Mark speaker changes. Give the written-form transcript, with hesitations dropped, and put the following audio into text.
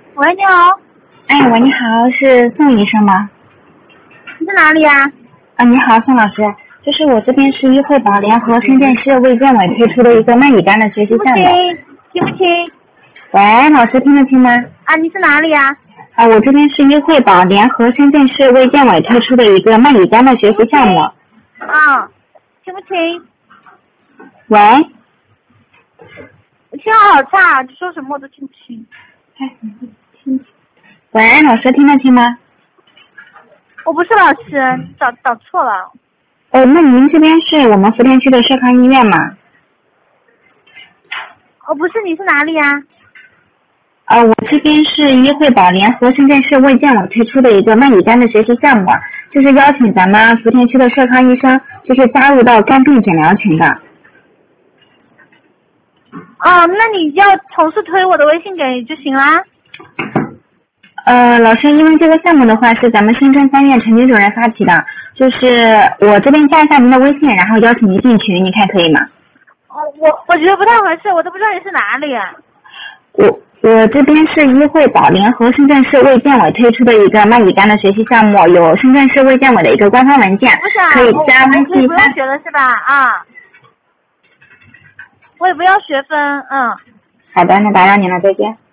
Speaker 1: 喂，你好。
Speaker 2: 哎，喂，你好，是宋医生吗？
Speaker 1: 你在哪里呀？
Speaker 2: 你好，宋老师，就是我这边是医惠宝联合深圳市卫健委推出的一个慢乙肝的学习项目。
Speaker 1: 听不清？
Speaker 2: 喂，老师听得清吗？
Speaker 1: 你是哪里呀？
Speaker 2: 我这边是医惠宝联合深圳市卫健委推出的一个慢乙肝的学习项目。
Speaker 1: 听不清？
Speaker 2: 喂，
Speaker 1: 我信号好差，你说什么我都听不清。
Speaker 2: 喂，老师听得清吗？
Speaker 1: 我不是老师，找错了。
Speaker 2: 那您这边是我们福田区的社康医院吗？
Speaker 1: 不是，你是哪里呀？
Speaker 2: 我这边是医惠宝联合深圳市卫健委推出的一个慢乙肝的学习项目，就是邀请咱们福田区的社康医生就是加入到肝病诊疗群的。
Speaker 1: 那你要同事推我的微信给就行啦。
Speaker 2: 老师，因为这个项目的话是咱们深圳3院陈局主任发起的，就是我这边加一下您的微信，然后邀请您进群，你看可以吗？
Speaker 1: 我觉得不太合适，我都不知道你是哪里。
Speaker 2: 我这边是医惠宝联合深圳市卫健委推出的一个慢乙肝的学习项目，有深圳市卫健委的一个官方文件，可以加微信。
Speaker 1: 不要学了是吧？我也不要学分。
Speaker 2: 好的，那打扰您了，再见。